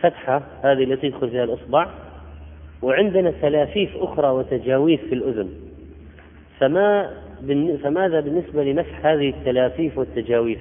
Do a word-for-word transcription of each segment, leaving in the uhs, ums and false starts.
الفتحة هذه التي يدخل فيها الإصبع، وعندنا تلافيف أخرى وتجاويف في الأذن، فما فماذا بالنسبة لمسح هذه التلافيف والتجاويف؟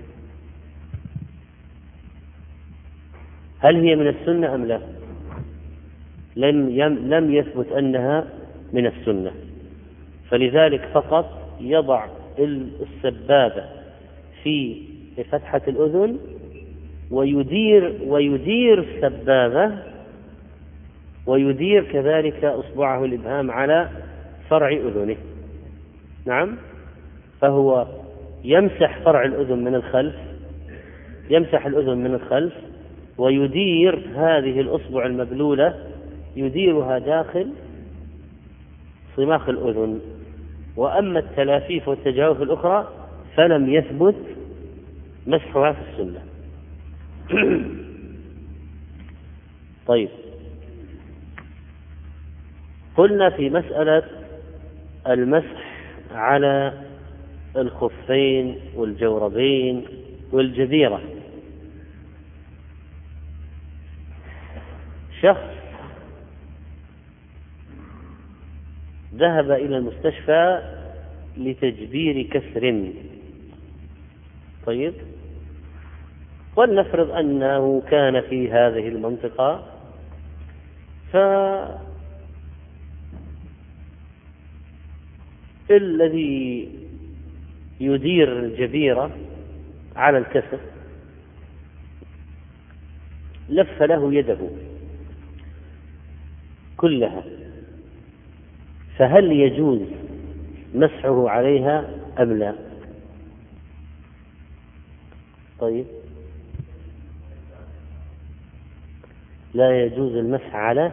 هل هي من السنة أم لا؟ لم لم يثبت أنها من السنة، فلذلك فقط يضع السبابة في فتحة الأذن ويدير ويدير السبابة ويدير كذلك أصبعه الإبهام على فرع أذنه. نعم، فهو يمسح فرع الأذن من الخلف، يمسح الأذن من الخلف ويدير هذه الأصبع المبلولة، يديرها داخل صماخ الأذن. وأما التلافيف والتجاوف الأخرى فلم يثبت مسحها في السنة. طيب، قلنا في مسألة المسح على الخفين والجوربين والجبيرة، شخص ذهب إلى المستشفى لتجبير كسر. طيب، ولنفرض أنه كان في هذه المنطقة، فالذي يدير الجبيرة على الكسر لف له يده كلها، فهل يجوز مسحه عليها أم لا؟ طيب، لا يجوز المسح على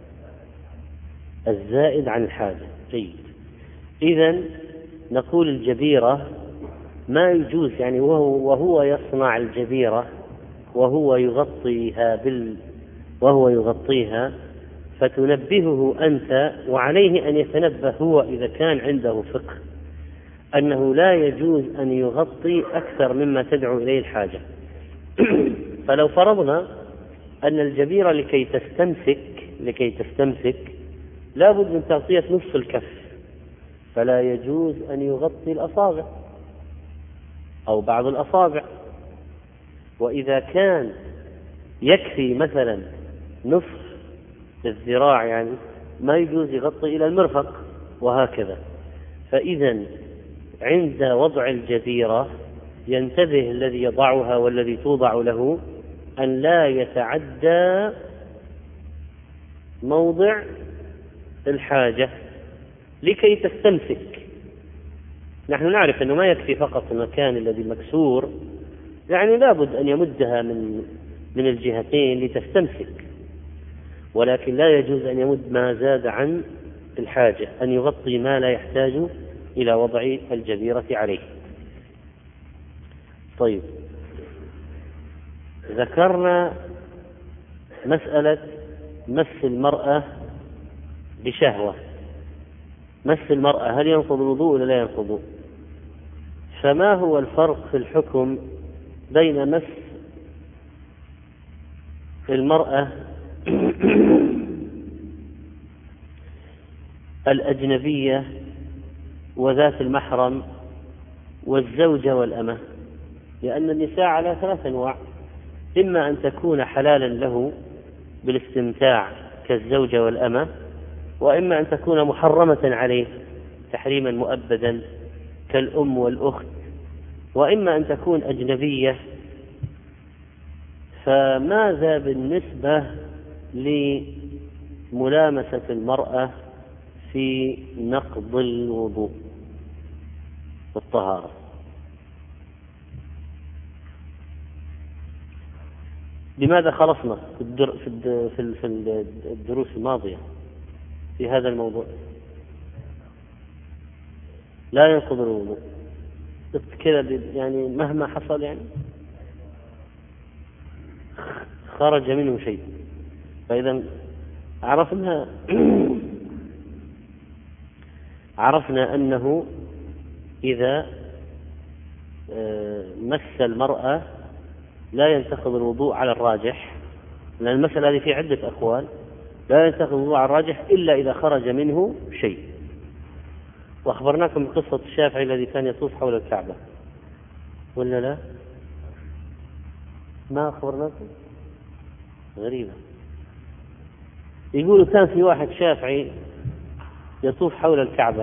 الزائد عن الحاجة. جيد، إذن نقول الجبيرة ما يجوز، يعني وهو, وهو يصنع الجبيرة وهو يغطيها بال وهو يغطيها فتنبهه أنت، وعليه أن يتنبه هو إذا كان عنده فقه، أنه لا يجوز أن يغطي أكثر مما تدعو إليه الحاجة. فلو فرضنا أن الجبيرة لكي تستمسك لكي تستمسك لابد من تغطية نصف الكف، فلا يجوز أن يغطي الأصابع أو بعض الأصابع. وإذا كان يكفي مثلا نصف الذراع، يعني ما يجوز يغطي إلى المرفق، وهكذا. فإذا عند وضع الجبيرة ينتبه الذي يضعها والذي توضع له أن لا يتعدى موضع الحاجة لكي تستمسك. نحن نعرف أنه ما يكفي فقط المكان الذي مكسور، يعني لابد أن يمدها من من الجهتين لتستمسك، ولكن لا يجوز أن يمد ما زاد عن الحاجة، أن يغطي ما لا يحتاج إلى وضع الجبيرة عليه. طيب، ذكرنا مسألة مس المرأة بشهوة. مس المرأة هل ينقض الوضوء ولا لا ينقض؟ فما هو الفرق في الحكم بين مس المرأة الأجنبية وذات المحرم والزوجة والأمة؟ لأن النساء على ثلاث أنواع: إما أن تكون حلالا له بالاستمتاع كالزوجة والأمة، وإما أن تكون محرمة عليه تحريما مؤبدا كالأم والأخت، وإما أن تكون أجنبية. فماذا بالنسبة لملامسة المرأة في نقض الوضوء والطهارة؟ لماذا خلصنا في الدر... في الد... في, ال... في الدروس الماضية في هذا الموضوع؟ لا ينقض الوضوء كذا يعني مهما حصل، يعني خرج منه شيء. فإذا عرفنا عرفنا أنه إذا مس المرأة لا ينتقض الوضوء على الراجح، لأن المسألة هذه في عدة أقوال. لا ينتقض الوضوء على الراجح إلا إذا خرج منه شيء. وأخبرناكم بقصة الشافعي الذي كان يطوف حول الكعبة، ولا لا؟ ما أخبرناكم؟ غريبة. يقولوا كان في واحد شافعي يطوف حول الكعبة،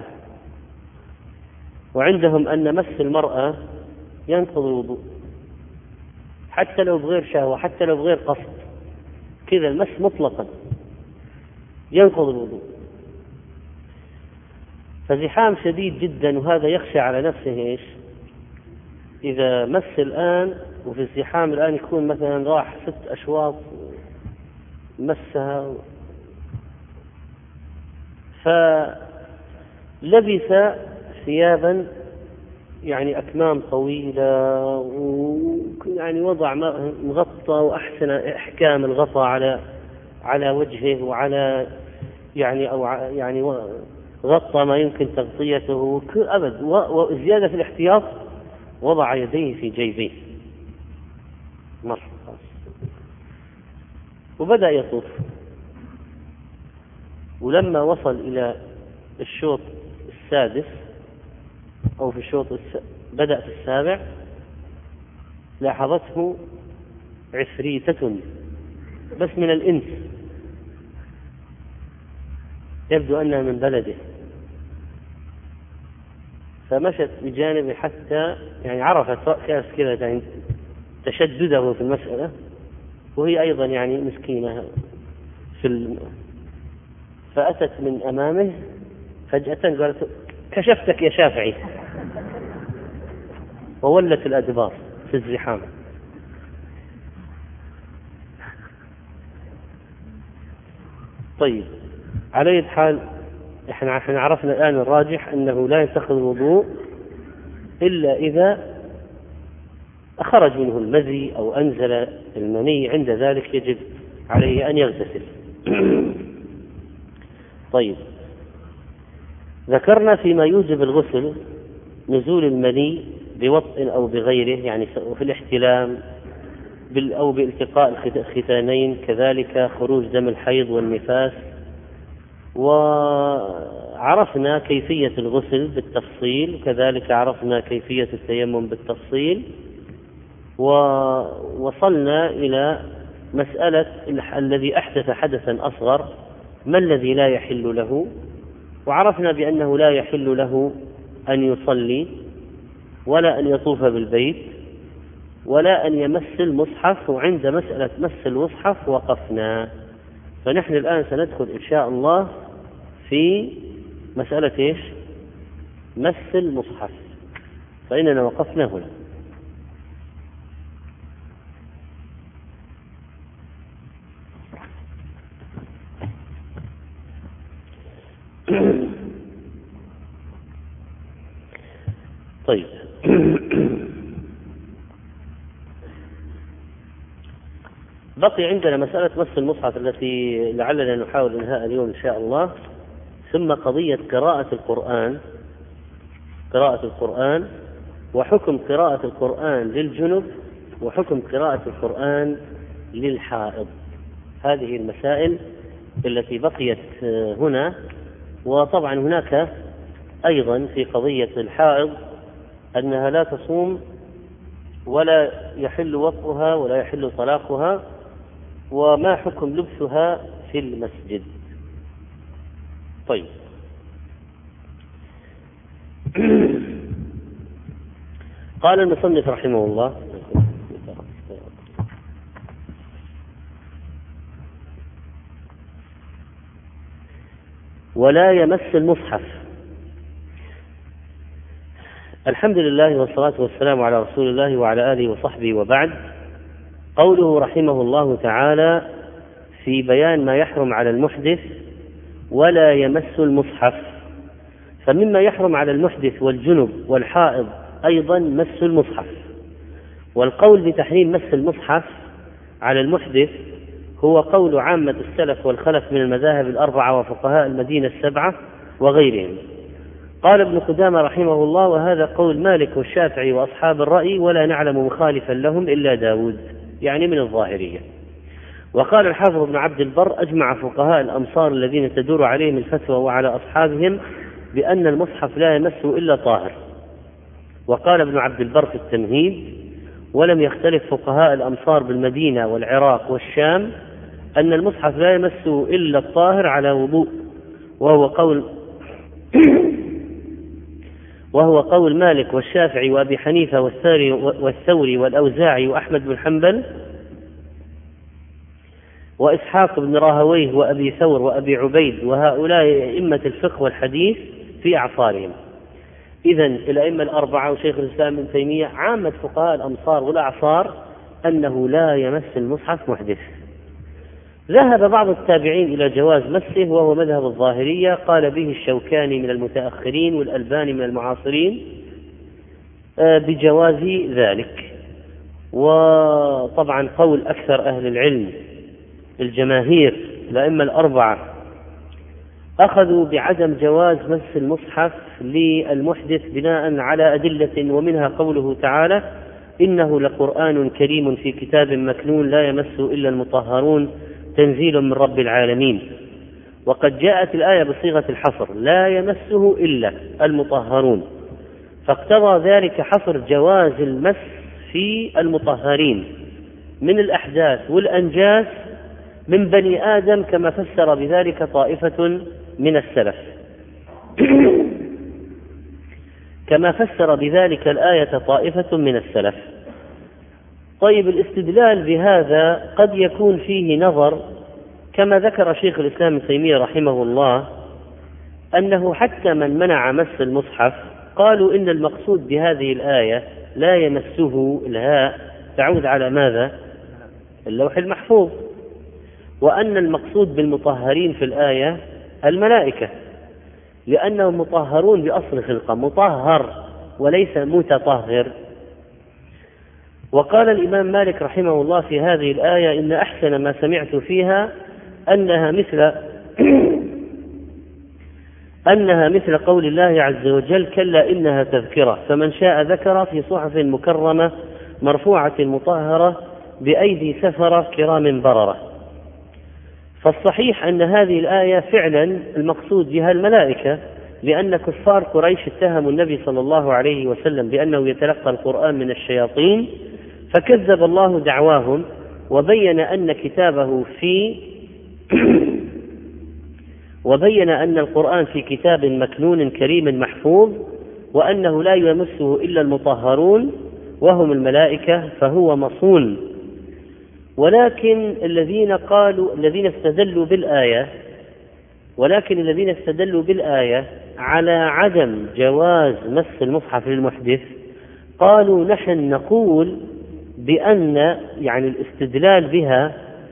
وعندهم أن مس المرأة ينقض الوضوء حتى لو بغير شهوة، حتى لو بغير قصد، كذا المس مطلقا ينقض الوضوء. فزحام شديد جدا، وهذا يخشى على نفسه إيش إذا مس الآن، وفي الزحام الآن يكون مثلا راح ست أشواط مسها، فلبث ثيابا يعني أكمام طويلة، ويعني وضع مغطى وأحسن إحكام الغطاء على على وجهه وعلى يعني أو يعني غطى ما يمكن تغطيته أبد، وزيادة في الاحتياط وضع يديه في جيبيه مرة، وبدأ يطوف. ولما وصل إلى الشوط السادس أو في الشوط الس... بدأ في السابع، لاحظته عفريتة بس من الإنس، يبدو أنها من بلده، فمشت بجانبه حتى يعني عرفت كيف كذا يعني تشدده في المسألة، وهي أيضا يعني مسكينة في الم... فأتت من أمامه فجأة قالت: كشفتك يا شافعي، وولت الأدبار في الزحام. طيب، على أي حال احنا عرفنا الآن الراجح أنه لا ينتقض الوضوء إلا إذا أخرج منه المذي أو أنزل المني، عند ذلك يجب عليه أن يغتسل. طيب، ذكرنا فيما يوجب الغسل نزول المني بوطء أو بغيره، يعني في الاحتلام أو بالتقاء الختانين، كذلك خروج دم الحيض والنفاس. وعرفنا كيفية الغسل بالتفصيل، كذلك عرفنا كيفية التيمم بالتفصيل، ووصلنا إلى مسألة الذي أحدث حدثا أصغر ما الذي لا يحل له، وعرفنا بأنه لا يحل له أن يصلي ولا أن يطوف بالبيت ولا أن يمس المصحف. وعند مسألة مس المصحف وقفنا، فنحن الآن سندخل إن شاء الله في مسألة إيش؟ مس المصحف، فإننا وقفنا هنا. طيب، بقي عندنا مسألة مس المصحف التي لعلنا نحاول إنهاء اليوم إن شاء الله، ثم قضية قراءة القرآن قراءة القرآن وحكم قراءة القرآن للجنب وحكم قراءة القرآن للحائض. هذه المسائل التي بقيت هنا. وطبعا هناك أيضا في قضية الحائض أنها لا تصوم ولا يحل وطئها ولا يحل طلاقها، وما حكم لبسها في المسجد. طيب، قال المصنف رحمه الله: ولا يمس المصحف. الحمد لله والصلاة والسلام على رسول الله وعلى آله وصحبه، وبعد. قوله رحمه الله تعالى في بيان ما يحرم على المحدث: ولا يمس المصحف. فمما يحرم على المحدث والجنب والحائض أيضا مس المصحف. والقول بتحريم مس المصحف على المحدث هو قول عامة السلف والخلف من المذاهب الأربعة وفقهاء المدينة السبعة وغيرهم. قال ابن قدامة رحمه الله: وهذا قول مالك والشافعي وأصحاب الرأي، ولا نعلم مخالفا لهم إلا داود، يعني من الظاهرية. وقال الحافظ ابن عبد البر: أجمع فقهاء الأمصار الذين تدور عليهم الفتوى وعلى أصحابهم بأن المصحف لا يمسه إلا طاهر. وقال ابن عبد البر في التمهيد: ولم يختلف فقهاء الأمصار بالمدينة والعراق والشام أن المصحف لا يمسه إلا الطاهر على وضوء، وهو قول وهو قول مالك والشافعي وأبي حنيفة والثوري والأوزاعي وأحمد بن حنبل وإسحاق بن راهويه وأبي ثور وأبي عبيد، وهؤلاء أئمة الفقه والحديث في أعصارهم. إذن الأئمة الأربعة وشيخ الإسلام ابن تيمية عامة فقهاء الأمصار والأعصار أنه لا يمس المصحف محدث. ذهب بعض التابعين إلى جواز مسه، وهو مذهب الظاهرية، قال به الشوكاني من المتأخرين والألباني من المعاصرين بجواز ذلك. وطبعا قول أكثر أهل العلم الجماهير الأئمة الأربعة أخذوا بعدم جواز مس المصحف للمحدث بناء على أدلة، ومنها قوله تعالى: إنه لقرآن كريم في كتاب مكنون لا يمسه إلا المطهرون تنزيل من رب العالمين. وقد جاءت الآية بصيغة الحصر: لا يمسه إلا المطهرون، فاقتضى ذلك حصر جواز المس في المطهرين من الأحداث والأنجاس من بني آدم، كما فسر بذلك طائفة من السلف كما فسر بذلك الآية طائفة من السلف. طيب، الاستدلال بهذا قد يكون فيه نظر، كما ذكر شيخ الإسلام ابن تيمية رحمه الله أنه حتى من منع مس المصحف قالوا إن المقصود بهذه الآية لا يمسه، الهاء تعود على ماذا؟ اللوح المحفوظ، وأن المقصود بالمطهرين في الآية الملائكة، لأنهم مطهرون بأصل خلقة، مطهر وليس متطهر. وقال الإمام مالك رحمه الله في هذه الآية: إن أحسن ما سمعت فيها أنها مثل أنها مثل قول الله عز وجل: كلا إنها تذكرة فمن شاء ذكر في صحف مكرمة مرفوعة مطهرة بأيدي سفرة كرام بررة. فالصحيح أن هذه الآية فعلا المقصود بها الملائكة، لأن كفار قريش اتهموا النبي صلى الله عليه وسلم بأنه يتلقى القرآن من الشياطين، فكذب الله دعواهم وبين أن كتابه في وبين أن القرآن في كتاب مكنون كريم محفوظ، وأنه لا يمسه إلا المطهرون وهم الملائكة، فهو مصون. ولكن الذين قالوا الذين استدلوا بالآية ولكن الذين استدلوا بالآية على عدم جواز مس المصحف للمحدث قالوا: نحن نقول بأن يعني الاستدلال بها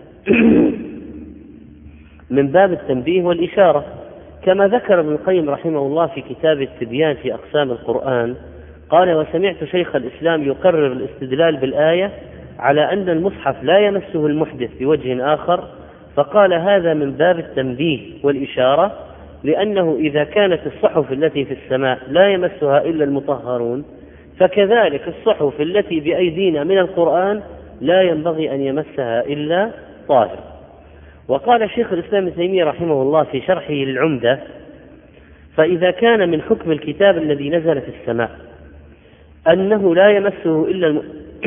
من باب التنبيه والإشارة، كما ذكر ابن القيم رحمه الله في كتاب التبيان في أقسام القرآن، قال: وسمعت شيخ الإسلام يقرر الاستدلال بالآية على أن المصحف لا يمسه المحدث بوجه آخر، فقال: هذا من باب التنبيه والإشارة، لأنه إذا كانت الصحف التي في السماء لا يمسها إلا المطهرون، فكذلك الصحف التي بأيدينا من القرآن لا ينبغي أن يمسها إلا طاهر. وقال شيخ الإسلام ابن تيمية رحمه الله في شرحه للعمدة: فإذا كان من حكم الكتاب الذي نزل في السماء أنه لا يمسه إلا الم...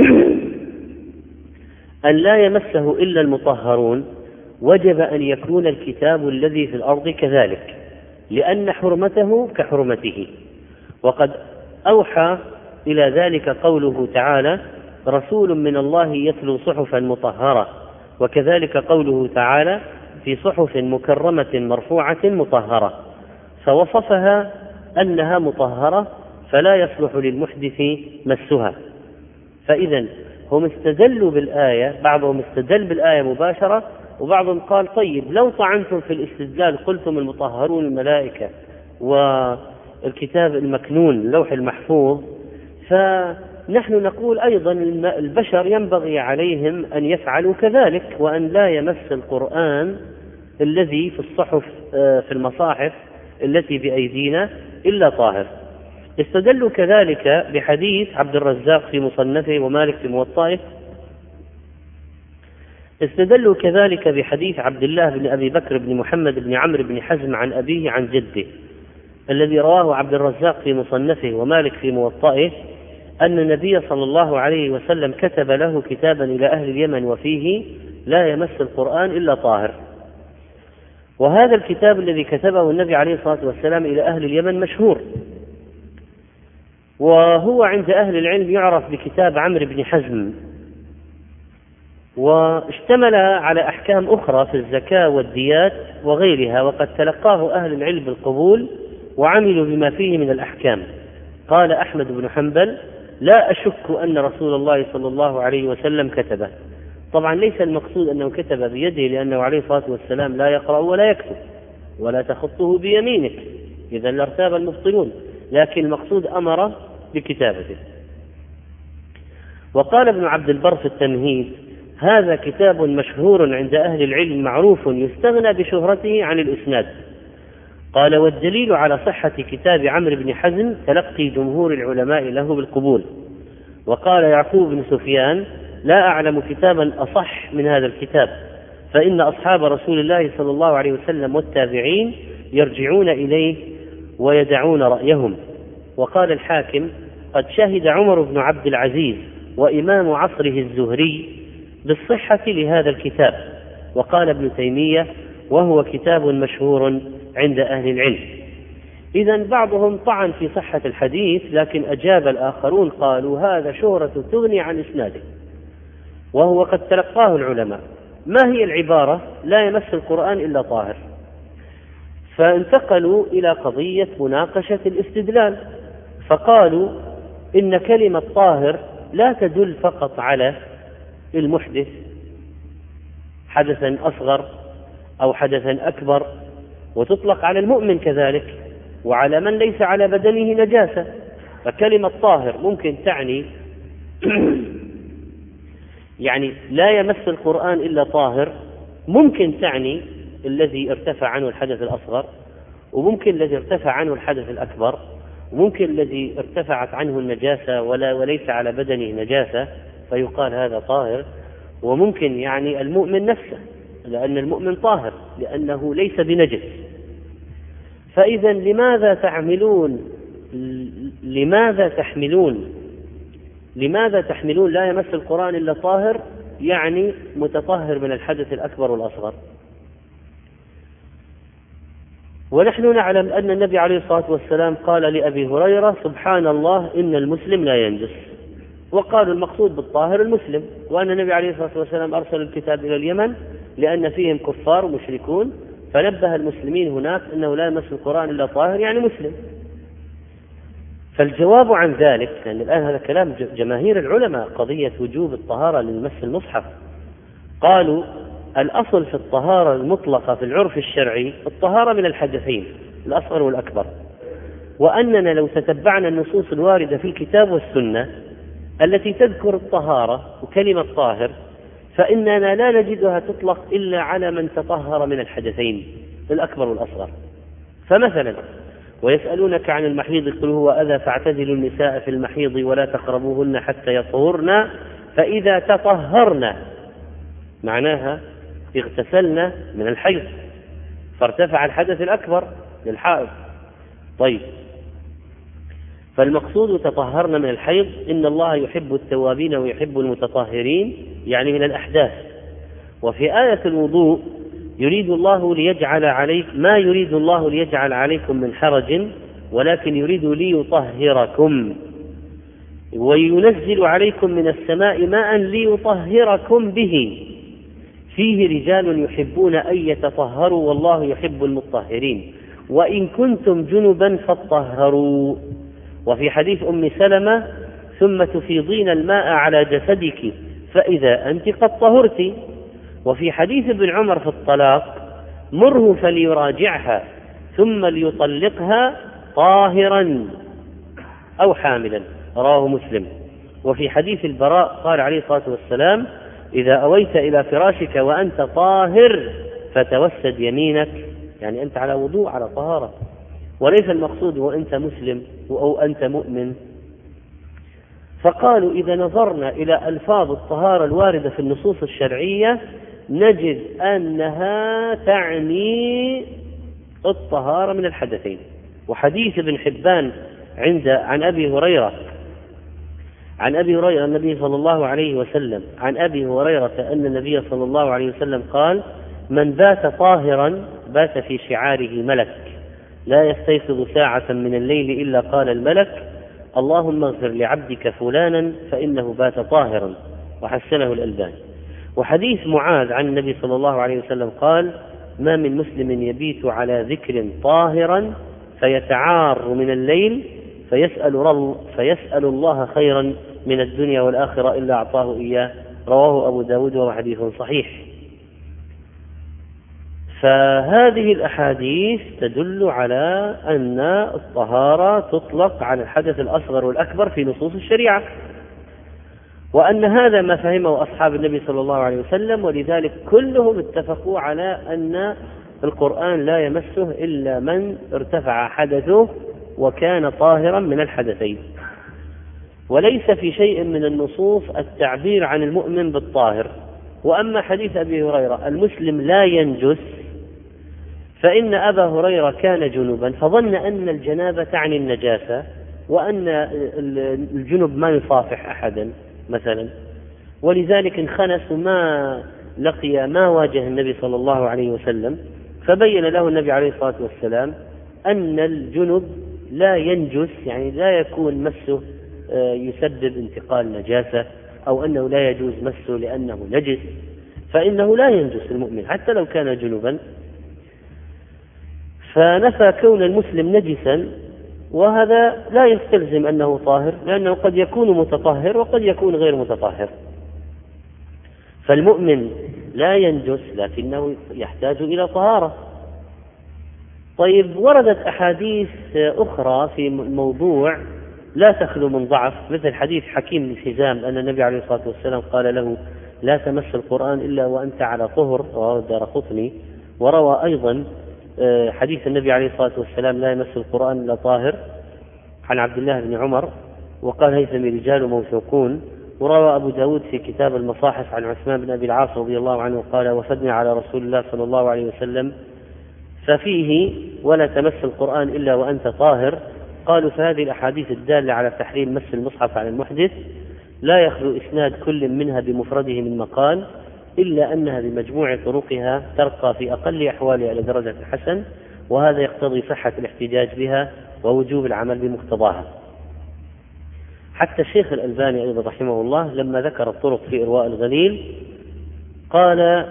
أن لا يمسه إلا المطهرون، وجب أن يكون الكتاب الذي في الأرض كذلك، لأن حرمته كحرمته. وقد أوحى إلى ذلك قوله تعالى: رسول من الله يتلو صحفا مطهرة، وكذلك قوله تعالى: في صحف مكرمة مرفوعة مطهرة، فوصفها أنها مطهرة فلا يصلح للمحدث مسها. فإذا هم استدلوا بالآية، بعضهم استدل بالآية مباشرة، وبعضهم قال: طيب لو طعنتم في الاستدلال قلتم المطهرون الملائكة والكتاب المكنون اللوح المحفوظ، فنحن نقول أيضا البشر ينبغي عليهم أن يفعلوا كذلك، وأن لا يمس القرآن الذي في الصحف في المصاحف التي بأيدينا إلا طاهر. استدلوا كذلك بحديث عبد الرزاق في مصنفه ومالك في موطئه استدلوا كذلك بحديث عبد الله بن أبي بكر بن محمد بن عمرو بن حزم عن أبيه عن جده الذي رواه عبد الرزاق في مصنفه ومالك في موطئه أن النبي صلى الله عليه وسلم كتب له كتابا إلى أهل اليمن وفيه لا يمس القرآن إلا طاهر. وهذا الكتاب الذي كتبه النبي عليه الصلاة والسلام إلى أهل اليمن مشهور، وهو عند أهل العلم يعرف بكتاب عمرو بن حزم، واشتمل على أحكام أخرى في الزكاة والديات وغيرها، وقد تلقاه أهل العلم بالقبول وعملوا بما فيه من الأحكام. قال أحمد بن حنبل: لا أشك أن رسول الله صلى الله عليه وسلم كتبه. طبعا ليس المقصود أنه كتب بيده، لأنه عليه الصلاة والسلام لا يقرأ ولا يكتب ولا تخطه بيمينك، إذا لارتاب المبطلون، لكن المقصود أمر بكتابته. وقال ابن عبد البر في التمهيد: هذا كتاب مشهور عند أهل العلم معروف يستغنى بشهرته عن الإسناد. قال: والدليل على صحة كتاب عمرو بن حزم تلقي جمهور العلماء له بالقبول. وقال يعقوب بن سفيان: لا أعلم كتابا أصح من هذا الكتاب، فإن أصحاب رسول الله صلى الله عليه وسلم والتابعين يرجعون إليه ويدعون رأيهم. وقال الحاكم: قد شهد عمر بن عبد العزيز وإمام عصره الزهري بالصحة لهذا الكتاب. وقال ابن تيمية: وهو كتاب مشهور عند أهل العلم. إذن بعضهم طعن في صحة الحديث، لكن أجاب الآخرون قالوا: هذا شهرة تغني عن إسناده، وهو قد تلقاه العلماء. ما هي العبارة؟ لا يمس القرآن إلا طاهر. فانتقلوا إلى قضية مناقشة الاستدلال، فقالوا إن كلمة طاهر لا تدل فقط على المحدث حدثا أصغر أو حدثا أكبر، وتطلق على المؤمن كذلك وعلى من ليس على بدنه نجاسة. فكلمة طاهر ممكن تعني يعني لا يمس القرآن إلا طاهر، ممكن تعني الذي ارتفع عنه الحدث الأصغر، وممكن الذي ارتفع عنه الحدث الأكبر، وممكن الذي ارتفعت عنه النجاسة ولا وليس على بدنه نجاسة فيقال هذا طاهر، وممكن يعني المؤمن نفسه، لأن المؤمن طاهر لأنه ليس بنجس. فإذا لماذا تعملون لماذا تحملون لماذا تحملون لا يمس القرآن إلا طاهر يعني متطهر من الحدث الأكبر والأصغر؟ ونحن نعلم أن النبي عليه الصلاة والسلام قال لأبي هريرة: سبحان الله إن المسلم لا ينجس. وقالوا المقصود بالطاهر المسلم، وأن النبي عليه الصلاة والسلام أرسل الكتاب إلى اليمن لأن فيهم كفار ومشركون، فنبه المسلمين هناك أنه لا يمس القرآن إلا طاهر يعني مسلم. فالجواب عن ذلك، لأن الآن هذا كلام جماهير العلماء، قضية وجوب الطهارة للمس المصحف، قالوا الأصل في الطهارة المطلقة في العرف الشرعي الطهارة من الحدثين الأصغر والأكبر، وأننا لو تتبعنا النصوص الواردة في الكتاب والسنة التي تذكر الطهارة وكلمة طاهر فإننا لا نجدها تطلق إلا على من تطهر من الحدثين الأكبر والأصغر. فمثلا: ويسألونك عن المحيض قل هو أذى فاعتزلوا النساء في المحيض ولا تقربوهن حتى يطهرن فإذا تطهرن، معناها اغتسلنا من الحيض فارتفع الحدث الأكبر للحائض. طيب، فالمقصود تطهرنا من الحيض، إن الله يحب التوابين ويحب المتطهرين، يعني من الأحداث. وفي آية الوضوء: يريد الله ليجعل عليك ما يريد الله ليجعل عليكم من حرج ولكن يريد ليطهركم وينزل عليكم من السماء ماء ليطهركم به فيه رجال يحبون أن يتطهروا والله يحب المطهرين وإن كنتم جنبا فاطهروا. وفي حديث أم سلمة: ثم تفيضين الماء على جسدك فإذا أنت قد طهرت. وفي حديث ابن عمر في الطلاق: مره فليراجعها ثم ليطلقها طاهرا أو حاملا، رواه مسلم. وفي حديث البراء قال عليه الصلاة والسلام: إذا أويت إلى فراشك وأنت طاهر فتوسد يمينك، يعني أنت على وضوء على طهارة، وليس المقصود وأنت مسلم أو أنت مؤمن. فقالوا إذا نظرنا إلى ألفاظ الطهارة الواردة في النصوص الشرعية نجد أنها تعني الطهارة من الحدثين. وحديث ابن حبان عند عن أبي هريرة عن أبي هريرة النبي صلى الله عليه وسلم عن أبي هريرة أن النبي صلى الله عليه وسلم قال: من بات طاهرا بات في شعاره ملك، لا يستيقظ ساعة من الليل إلا قال الملك: اللهم اغفر لعبدك فلانا فإنه بات طاهرا، وحسنه الألباني. وحديث معاذ عن النبي صلى الله عليه وسلم قال: ما من مسلم يبيت على ذكر طاهرا فيتعار من الليل فيسأل, فيسأل الله خيرا من الدنيا والآخرة إلا أعطاه إياه. رواه أبو داود وهو حديث صحيح. فهذه الأحاديث تدل على أن الطهارة تطلق على الحدث الأصغر والأكبر في نصوص الشريعة، وأن هذا ما فهمه أصحاب النبي صلى الله عليه وسلم، ولذلك كلهم اتفقوا على أن القرآن لا يمسه إلا من ارتفع حدثه وكان طاهرا من الحدثين. وليس في شيء من النصوص التعبير عن المؤمن بالطاهر. وأما حديث أبي هريرة المسلم لا ينجس، فإن أبا هريرة كان جنبا فظن أن الجنابة تعني النجاسة، وأن الجنب ما يصافح أحدا مثلا، ولذلك انخنس ما لقي ما واجه النبي صلى الله عليه وسلم، فبين له النبي عليه الصلاة والسلام أن الجنب لا ينجس، يعني لا يكون مسه يسبب انتقال نجاسة، أو أنه لا يجوز مسه لأنه نجس، فإنه لا ينجس المؤمن حتى لو كان جنبا. فنفى كون المسلم نجسا، وهذا لا يستلزم أنه طاهر، لأنه قد يكون متطهر وقد يكون غير متطهر. فالمؤمن لا ينجس لكنه يحتاج إلى طهارة. طيب، وردت أحاديث أخرى في الموضوع لا تخلو من ضعف، مثل حديث حكيم بن حزام أن النبي عليه الصلاة والسلام قال له: لا تمس القرآن إلا وأنت على طهر، رواه الدارقطني. وروى أيضا حديث النبي عليه الصلاة والسلام: لا يمس القرآن إلا طاهر، عن عبد الله بن عمر، وقال: هيثم رجال موثوقون. وروى أبو داود في كتاب المصاحف عن عثمان بن أبي العاص رضي الله عنه قال: وفدنا على رسول الله صلى الله عليه وسلم ففيه: ولا تمس القرآن إلا وأنت طاهر. قالوا: فهذه الأحاديث الدالة على تحريم مس المصحف على المحدث لا يخلو إسناد كل منها بمفرده من مقال، إلا أنها بمجموع طرقها ترقى في أقل أحوالها إلى درجة الحسن، وهذا يقتضي صحة الاحتجاج بها ووجوب العمل بمقتضاها. حتى الشيخ الألباني أيضا رحمه الله لما ذكر الطرق في إرواء الغليل قال: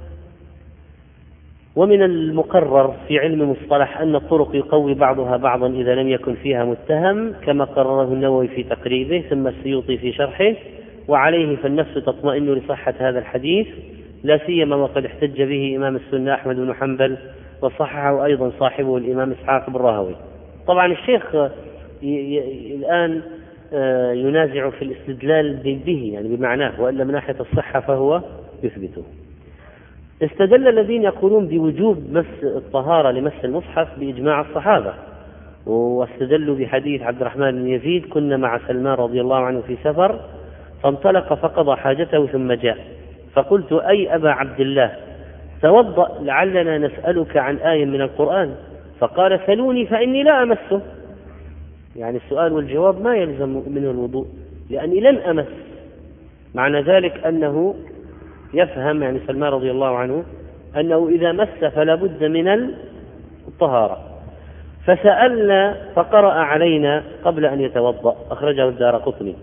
ومن المقرر في علم مصطلح أن الطرق يقوي بعضها بعضا إذا لم يكن فيها متهم، كما قرره النووي في تقريبه، ثم السيوطي في شرحه. وعليه فالنفس تطمئن لصحة هذا الحديث، لا سيما وقد احتج به إمام السنة أحمد بن حنبل، وصححه أيضا صاحبه الإمام إسحاق بن راهوي. طبعا الشيخ الآن ينازع في الاستدلال به، يعني بمعناه، وإلا من ناحية الصحة فهو يثبته. استدل الذين يقولون بوجوب مس الطهارة لمس المصحف بإجماع الصحابة، واستدلوا بحديث عبد الرحمن بن يزيد: كنا مع سلمان رضي الله عنه في سفر فانطلق فقضى حاجته ثم جاء، فقلت: أي أبا عبد الله، توضأ لعلنا نسألك عن آية من القرآن. فقال: سلوني فإني لا أمسه. يعني السؤال والجواب ما يلزم منه الوضوء، لأني لن أمس. معنى ذلك أنه يفهم، يعني سلمان رضي الله عنه، أنه إذا مس فلا بد من الطهارة. فسألنا فقرأ علينا قبل أن يتوضأ، أخرجه الدارقطني،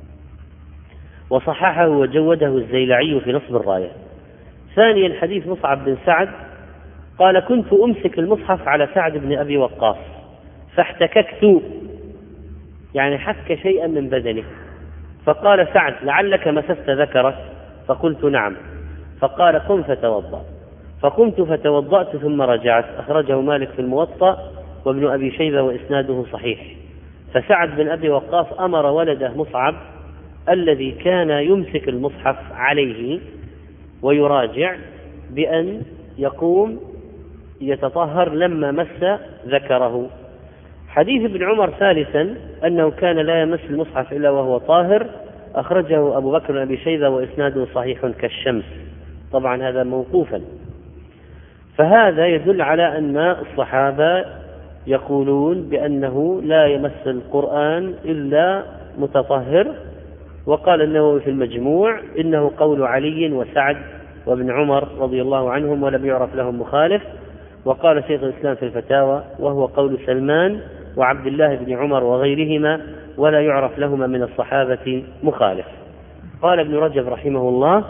وصححه وجوده الزيلعي في نصب الراية. ثانيا حديث مصعب بن سعد قال: كنت أمسك المصحف على سعد بن أبي وقاص فاحتككت، يعني حك شيئا من بدنه، فقال سعد: لعلك مسست ذكرك؟ فقلت: نعم. فقال: قم فتوضأ. فقمت فتوضأت ثم رجعت، أخرجه مالك في الموطأ وابن أبي شيبة وإسناده صحيح. فسعد بن أبي وقاص أمر ولده مصعب الذي كان يمسك المصحف عليه ويراجع بأن يقوم يتطهر لما مس ذكره. حديث ابن عمر ثالثا أنه كان لا يمس المصحف إلا وهو طاهر، أخرجه أبو بكر بن أبي شيبة وإسناده صحيح كالشمس. طبعا هذا موقوفا. فهذا يدل على أن الصحابة يقولون بأنه لا يمس القرآن إلا متطهر. وقال النووي في المجموع إنه قول علي وسعد وابن عمر رضي الله عنهم ولم يعرف لهم مخالف. وقال شيخ الإسلام في الفتاوى وهو قول سلمان وعبد الله بن عمر وغيرهما ولا يعرف لهما من الصحابة مخالف. قال ابن رجب رحمه الله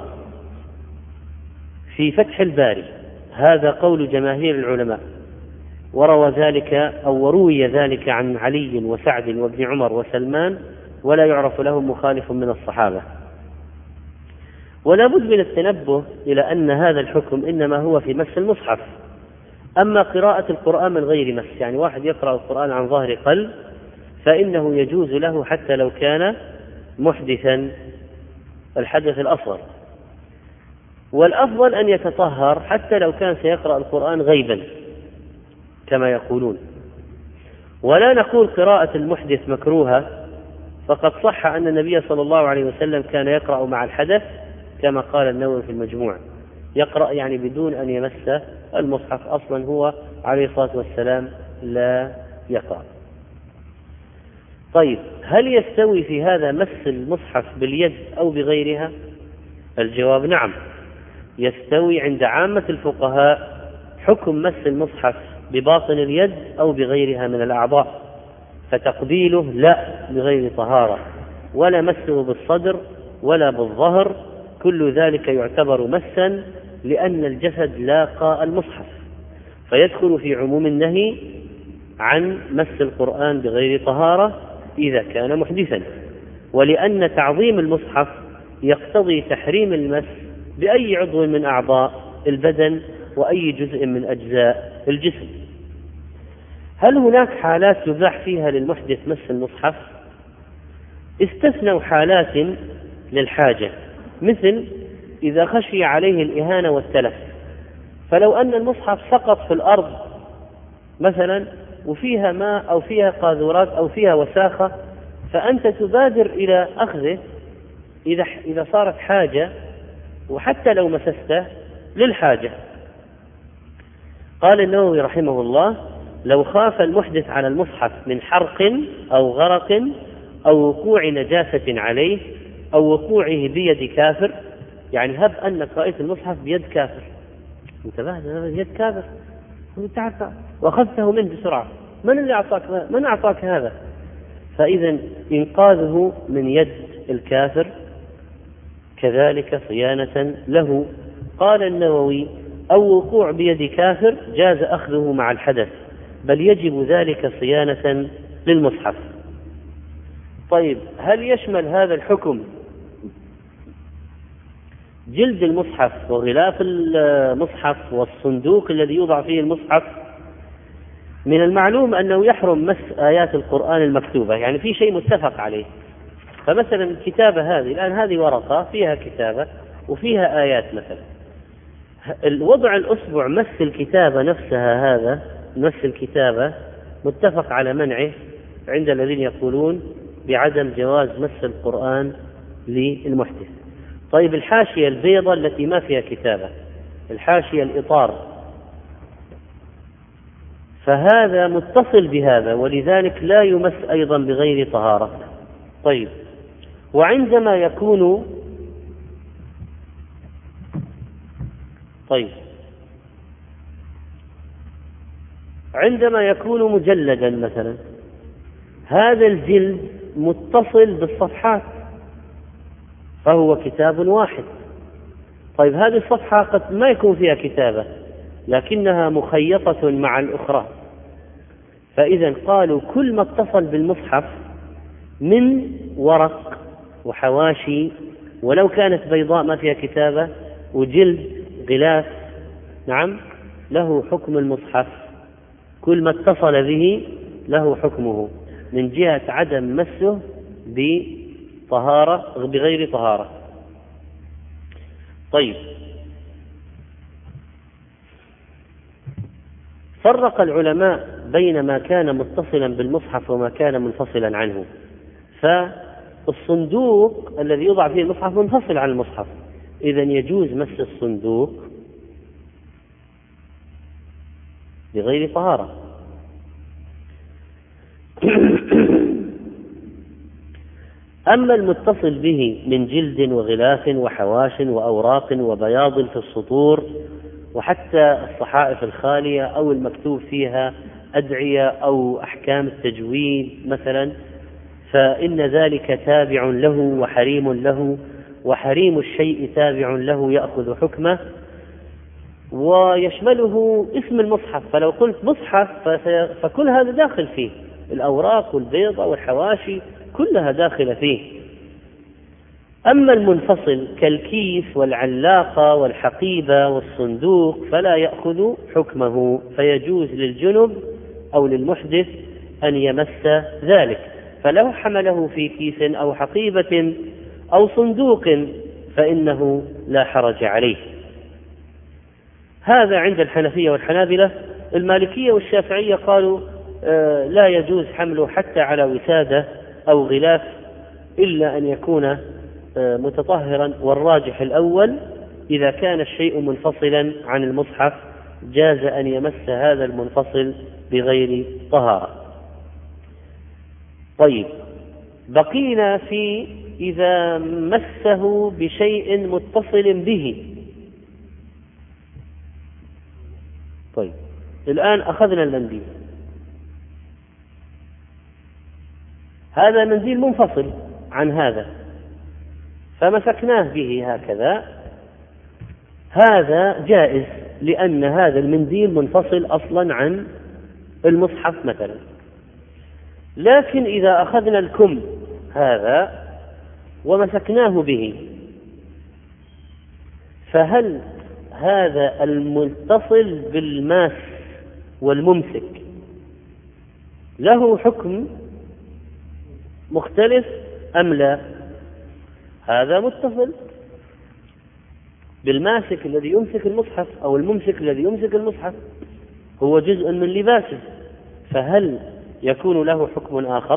في فتح الباري هذا قول جماهير العلماء، وروى ذلك أو وروي ذلك عن علي وسعد وابن عمر وسلمان ولا يعرف لهم مخالف من الصحابة. ولا بد من التنبه إلى أن هذا الحكم إنما هو في مس المصحف. أما قراءة القرآن من غير مس، يعني واحد يقرأ القرآن عن ظهر قلب، فإنه يجوز له حتى لو كان محدثا الحدث الأصغر. والأفضل أن يتطهر حتى لو كان سيقرأ القرآن غيبا كما يقولون. ولا نقول قراءة المحدث مكروهة، فقد صح أن النبي صلى الله عليه وسلم كان يقرأ مع الحدث كما قال النووي في المجموع، يقرأ يعني بدون أن يمس المصحف، أصلا هو عليه الصلاة والسلام لا يقرأ. طيب هل يستوي في هذا مس المصحف باليد أو بغيرها؟ الجواب نعم، يستوي عند عامة الفقهاء حكم مس المصحف بباطن اليد أو بغيرها من الأعضاء، فتقبيله لا بغير طهارة، ولا مسه بالصدر ولا بالظهر، كل ذلك يعتبر مسا لأن الجسد لاقى المصحف، فيدخل في عموم النهي عن مس القرآن بغير طهارة إذا كان محدثا، ولأن تعظيم المصحف يقتضي تحريم المس بأي عضو من أعضاء البدن وأي جزء من أجزاء الجسم. هل هناك حالات يباح فيها للمحدث مس المصحف؟ استثنوا حالات للحاجة، مثل إذا خشي عليه الإهانة والتلف، فلو أن المصحف سقط في الأرض مثلا وفيها ماء أو فيها قاذورات أو فيها وساخة، فأنت تبادر إلى أخذه إذا إذا صارت حاجة، وحتى لو مسسته للحاجة. قال النووي رحمه الله لو خاف المحدث على المصحف من حرق أو غرق أو وقوع نجاسة عليه أو وقوعه بيد كافر، يعني هب أنك رأيت المصحف بيد كافر، انتبه بيد كافر وأخذته منه بسرعة، من اللي أعطاك من أعطاك هذا؟ فإذا إنقاذه من يد الكافر كذلك صيانة له. قال النووي أو وقوع بيد كافر جاز أخذه مع الحدث، بل يجب ذلك صيانة للمصحف. طيب هل يشمل هذا الحكم جلد المصحف وغلاف المصحف والصندوق الذي يوضع فيه المصحف؟ من المعلوم أنه يحرم مس آيات القرآن المكتوبة، يعني في شيء متفق عليه. فمثلا الكتابة هذه الآن هذه ورقة فيها كتابة وفيها آيات، مثلا الوضع الأصبع مس الكتابة نفسها، هذا مس الكتابة متفق على منعه عند الذين يقولون بعدم جواز مس القرآن للمحدث. طيب الحاشية البيضاء التي ما فيها كتابة، الحاشية الإطار، فهذا متصل بهذا ولذلك لا يمس أيضا بغير طهارة. طيب وعندما يكون طيب عندما يكون مجلدا مثلا، هذا الجلد متصل بالصفحات فهو كتاب واحد. طيب هذه الصفحة قد ما يكون فيها كتابة لكنها مخيطة مع الأخرى، فإذا قالوا كل ما اتصل بالمصحف من ورق وحواشي ولو كانت بيضاء ما فيها كتابة وجلد غلاف، نعم له حكم المصحف، كل ما اتصل به له حكمه من جهة عدم مسه بطهارة بغير طهارة. طيب فرق العلماء بين ما كان متصلا بالمصحف وما كان منفصلا عنه. فالصندوق الذي يوضع فيه المصحف منفصل عن المصحف، إذن يجوز مس الصندوق بغير طهارة. أما المتصل به من جلد وغلاف وحواش وأوراق وبياض في السطور وحتى الصحائف الخالية أو المكتوب فيها أدعية أو أحكام التجويد مثلا، فإن ذلك تابع له وحريم له، وحريم الشيء تابع له يأخذ حكمه، ويشمله اسم المصحف. فلو قلت مصحف فكل هذا داخل فيه، الأوراق والبيضة والحواشي كلها داخلة فيه. أما المنفصل كالكيس والعلاقة والحقيبة والصندوق فلا يأخذ حكمه، فيجوز للجنب أو للمحدث أن يمس ذلك، فلو حمله في كيس أو حقيبة أو صندوق فإنه لا حرج عليه. هذا عند الحنفية والحنابلة. المالكية والشافعية قالوا آه لا يجوز حمله حتى على وسادة أو غلاف إلا أن يكون آه متطهرا، والراجح الأول إذا كان الشيء منفصلا عن المصحف جاز أن يمس هذا المنفصل بغير طهارة. طيب، بقينا في إذا مسه بشيء متصل به. طيب، الآن أخذنا المنديل، هذا منديل منفصل عن هذا فمسكناه به هكذا، هذا جائز لأن هذا المنديل منفصل أصلا عن المصحف مثلا. لكن إذا أخذنا الكم هذا ومسكناه به، فهل هذا المتصل بالماس والممسك له حكم مختلف أم لا؟ هذا متصل بالماسك الذي يمسك المصحف أو الممسك الذي يمسك المصحف، هو جزء من لباسه، فهل يكون له حكم آخر؟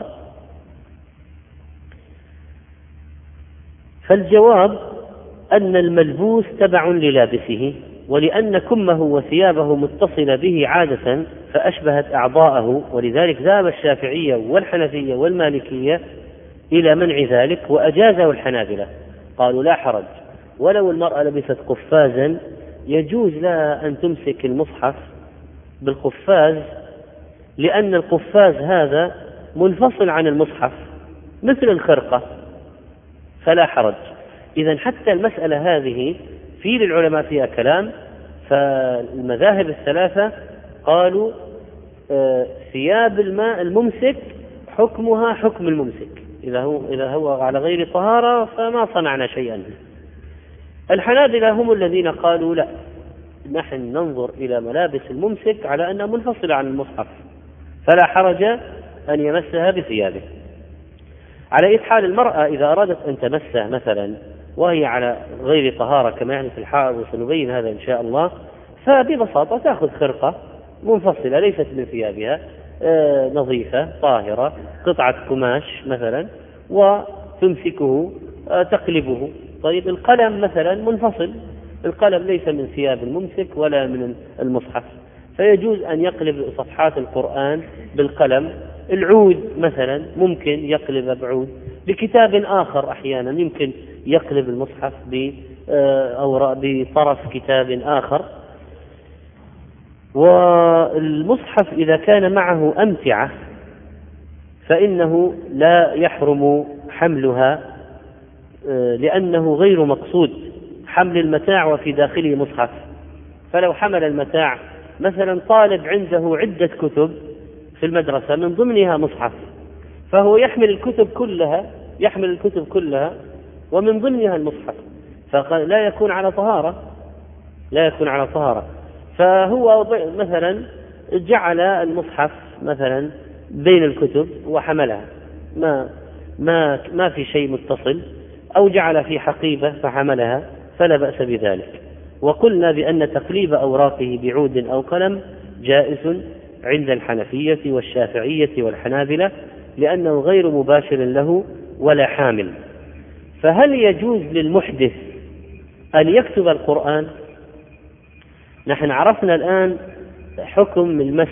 فالجواب أن الملبوس تبع للابسه، ولأن كمه وثيابه متصلة به عادة فأشبهت أعضاءه، ولذلك ذهب الشافعية والحنفية والمالكية إلى منع ذلك، وأجازه الحنابلة، قالوا لا حرج، ولو المرأة لبست قفازا يجوز لها أن تمسك المصحف بالقفاز، لأن القفاز هذا منفصل عن المصحف مثل الخرقة، فلا حرج. إذن حتى المسألة هذه في للعلماء فيها كلام، فالمذاهب الثلاثة قالوا آه ثياب الماء الممسك حكمها حكم الممسك، إذا هو, إذا هو على غير طهارة فما صنعنا شيئا. الحنابلة هم الذين قالوا لا، نحن ننظر إلى ملابس الممسك على أنها منفصلة عن المصحف، فلا حرج أن يمسها بثيابه. على أي حال المرأة إذا أرادت أن تمسه مثلا وهي على غير طهارة كما يعني في الحائض، وسنبين هذا إن شاء الله، فببساطة تأخذ خرقة منفصلة ليست من ثيابها آه نظيفة طاهرة، قطعة قماش مثلا، وتمسكه آه تقلبه. طيب، القلم مثلا منفصل، القلم ليس من ثياب الممسك ولا من المصحف، فيجوز أن يقلب صفحات القرآن بالقلم. العود مثلا ممكن يقلب بعود، بكتاب آخر أحيانا يمكن يقلب المصحف بطرف كتاب آخر. والمصحف إذا كان معه أمتعة فإنه لا يحرم حملها، لأنه غير مقصود حمل المتاع وفي داخله مصحف. فلو حمل المتاع مثلا طالب عنده عدة كتب في المدرسة من ضمنها مصحف، فهو يحمل الكتب كلها يحمل الكتب كلها ومن ضمنها المصحف، فلا يكون على طهارة لا يكون على طهارة فهو مثلا جعل المصحف مثلا بين الكتب وحملها، ما ما ما في شيء متصل، أو جعل في حقيبة فحملها، فلا بأس بذلك. وقلنا بأن تقليب أوراقه بعود أو قلم جائز عند الحنفية والشافعية والحنابلة، لأنه غير مباشر له ولا حامل. فهل يجوز للمحدث أن يكتب القرآن. نحن عرفنا الآن حكم المس،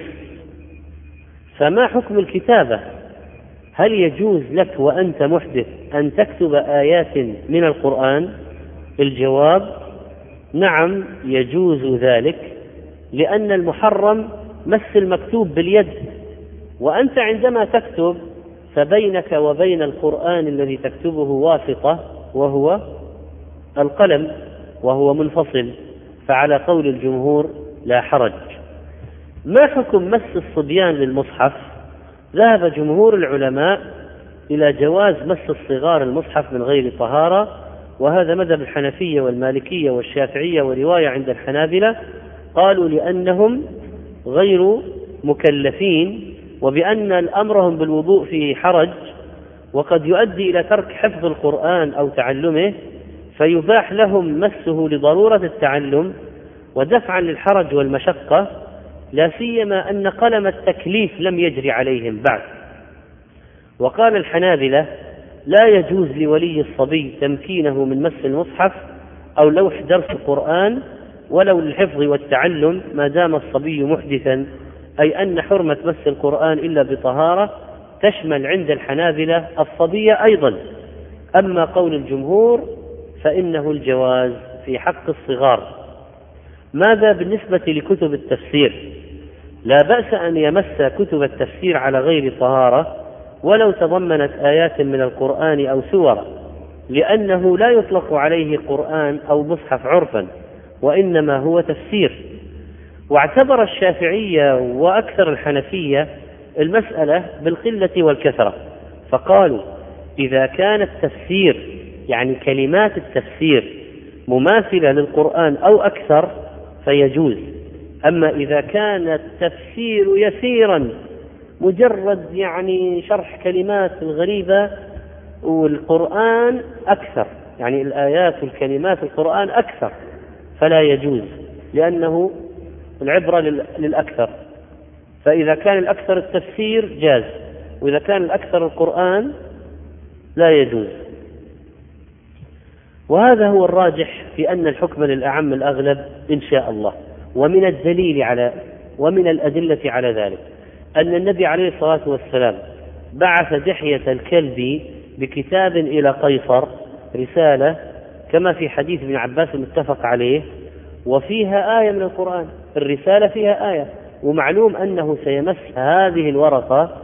فما حكم الكتابة؟ هل يجوز لك وأنت محدث أن تكتب آيات من القرآن؟ الجواب نعم يجوز ذلك، لأن المحرم مس المكتوب باليد، وأنت عندما تكتب فبينك وبين القرآن الذي تكتبه واسطة وهو القلم، وهو منفصل، فعلى قول الجمهور لا حرج. ما حكم مس الصبيان للمصحف؟ ذهب جمهور العلماء إلى جواز مس الصغار المصحف من غير طهارة، وهذا مذهب الحنفية والمالكية والشافعية ورواية عند الحنابلة، قالوا لأنهم غير مكلفين، وبأن أمرهم بالوضوء فيه حرج، وقد يؤدي إلى ترك حفظ القرآن أو تعلمه، فيباح لهم مسه لضرورة التعلم ودفعا للحرج والمشقة، لا سيما أن قلم التكليف لم يجري عليهم بعد. وقال الحنابلة لا يجوز لولي الصبي تمكينه من مس المصحف أو لوح درس القرآن ولو للحفظ والتعلم ما دام الصبي محدثا، أي أن حرمة مس القرآن إلا بطهارة تشمل عند الحنابلة الصبي أيضا. أما قول الجمهور فإنه الجواز في حق الصغار. ماذا بالنسبة لكتب التفسير؟ لا بأس أن يمس كتب التفسير على غير طهارة ولو تضمنت آيات من القرآن أو سورة، لأنه لا يطلق عليه قرآن أو مصحف عرفا، وإنما هو تفسير. واعتبر الشافعية وأكثر الحنفية المسألة بالقلة والكثرة، فقالوا إذا كان التفسير يعني كلمات التفسير مماثلة للقرآن أو أكثر فيجوز، أما إذا كان التفسير يسيرا مجرد يعني شرح كلمات الغريبة والقرآن أكثر، يعني الآيات والكلمات القرآن أكثر، فلا يجوز، لأنه العبرة للأكثر. فإذا كان الأكثر التفسير جاز، وإذا كان الأكثر القرآن لا يجوز. وهذا هو الراجح في أن الحكم للأعم الأغلب إن شاء الله. ومن الدليل على ومن الأدلة على ذلك أن النبي عليه الصلاة والسلام بعث دحية الكلبي بكتاب إلى قيصر رسالة كما في حديث ابن عباس المتفق عليه، وفيها آية من القرآن، الرسالة فيها آية، ومعلوم أنه سيمس هذه الورقة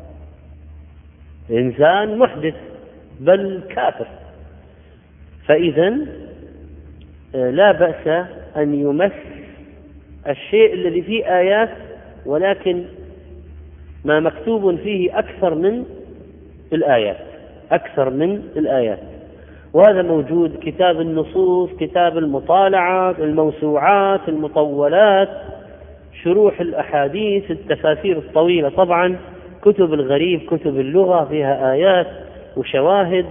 إنسان محدث بل كافر، فإذا لا بأس أن يمس الشيء الذي فيه آيات ولكن ما مكتوب فيه أكثر من الآيات أكثر من الآيات وهذا موجود كتاب النصوص، كتاب المطالعات، الموسوعات، المطولات، شروح الأحاديث، التفاسير الطويلة، طبعا كتب الغريب، كتب اللغة فيها آيات وشواهد.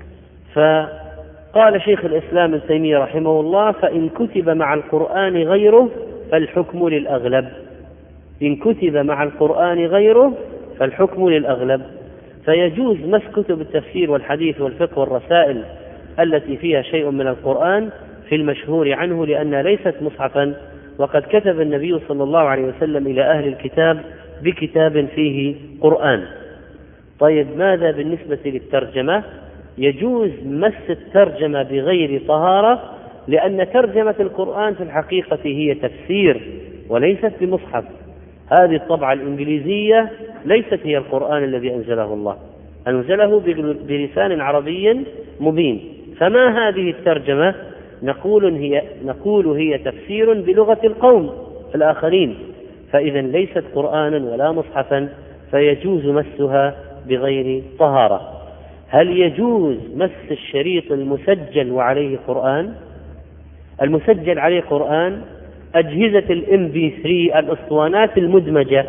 فقال شيخ الإسلام ابن تيمية رحمه الله فإن كتب مع القرآن غيره فالحكم للأغلب. إن كتب مع القرآن غيره فالحكم للأغلب، فيجوز مس كتب التفسير والحديث والفقه والرسائل التي فيها شيء من القرآن في المشهور عنه لأنها ليست مصحفا، وقد كتب النبي صلى الله عليه وسلم إلى أهل الكتاب بكتاب فيه قرآن. طيب ماذا بالنسبة للترجمة؟ يجوز مس الترجمة بغير طهارة، لأن ترجمة القرآن في الحقيقة هي تفسير وليست بمصحف. هذه الطبعة الإنجليزية ليست هي القرآن الذي أنزله الله، أنزله بلسان عربي مبين. فما هذه الترجمة؟ نقول هي, نقول هي تفسير بلغة القوم الآخرين، فإذا ليست قرآنا ولا مصحفا، فيجوز مسها بغير طهارة. هل يجوز مس الشريط المسجل وعليه قرآن؟ المسجل عليه قرآن أجهزة الام بي ثري، الأسطوانات المدمجة،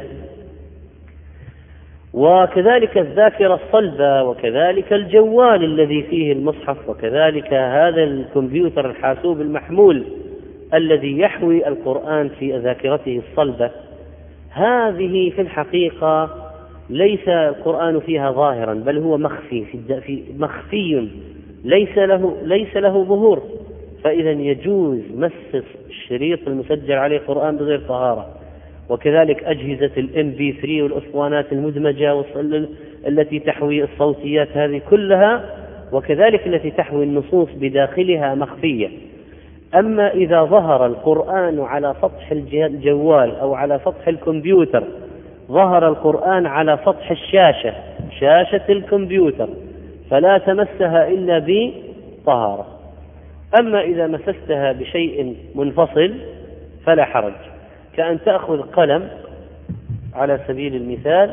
وكذلك الذاكرة الصلبة، وكذلك الجوال الذي فيه المصحف، وكذلك هذا الكمبيوتر الحاسوب المحمول الذي يحوي القرآن في ذاكرته الصلبة. هذه في الحقيقة ليس القرآن فيها ظاهرا، بل هو مخفي في مخفي ليس له ليس له ظهور، فإذا يجوز مس الشريط المسجل عليه قرآن بغير طهارة، وكذلك أجهزة الام بي ثري والأسطوانات المدمجة التي تحوي الصوتيات هذه كلها، وكذلك التي تحوي النصوص بداخلها مخفية. أما إذا ظهر القرآن على سطح الجوال أو على سطح الكمبيوتر، ظهر القرآن على سطح الشاشة، شاشة الكمبيوتر، فلا تمسها إلا بطهارة. أما إذا مسستها بشيء منفصل فلا حرج، كأن تأخذ قلم على سبيل المثال،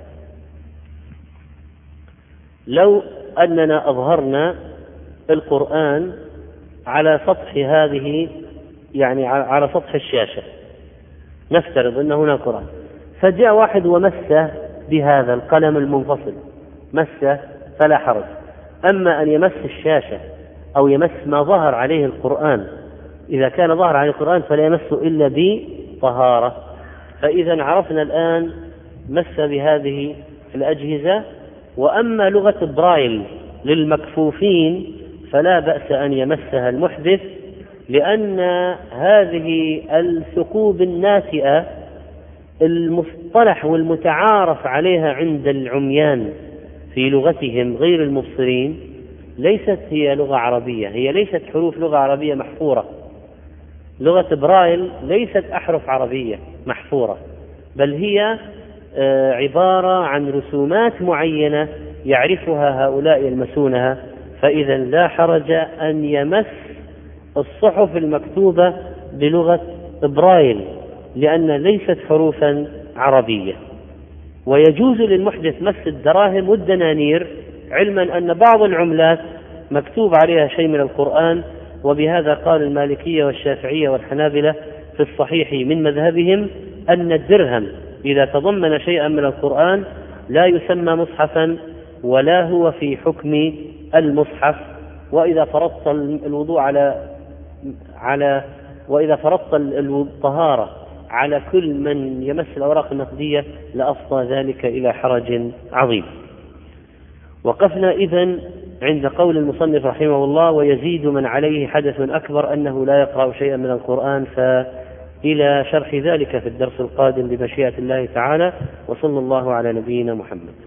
لو أننا أظهرنا القرآن على سطح هذه، يعني على سطح الشاشة، نفترض أن هنا قرآن، فجاء واحد ومسه بهذا القلم المنفصل، مسه فلا حرج. أما أن يمس الشاشة أو يمس ما ظهر عليه القرآن، إذا كان ظهر عليه القرآن فلا يمس إلا بطهارة. فإذا عرفنا الآن مس بهذه الأجهزة. وأما لغة برايل للمكفوفين فلا بأس أن يمسها المحدث، لأن هذه الثقوب الناتئة المصطلح والمتعارف عليها عند العميان في لغتهم غير المبصرين ليست هي لغة عربية، هي ليست حروف لغة عربية محفورة. لغة برايل ليست أحرف عربية محفورة، بل هي عبارة عن رسومات معينة يعرفها هؤلاء يلمسونها. فإذا لا حرج أن يمس الصحف المكتوبة بلغة برايل، لأن ليست حروفا عربية. ويجوز للمحدث مس الدراهم والدنانير، علما أن بعض العملات مكتوب عليها شيء من القرآن، وبهذا قال المالكية والشافعية والحنابلة في الصحيح من مذهبهم أن الدرهم إذا تضمن شيئا من القرآن لا يسمى مصحفا ولا هو في حكم المصحف. وإذا فرضت الوضوء على على وإذا فرضت الطهارة على كل من يمس الأوراق النقدية لأفضى ذلك إلى حرج عظيم. وقفنا إذن عند قول المصنف رحمه الله: ويزيد من عليه حدث أكبر أنه لا يقرأ شيئا من القرآن. فإلى شرح ذلك في الدرس القادم بمشيئة الله تعالى، وصلى الله على نبينا محمد.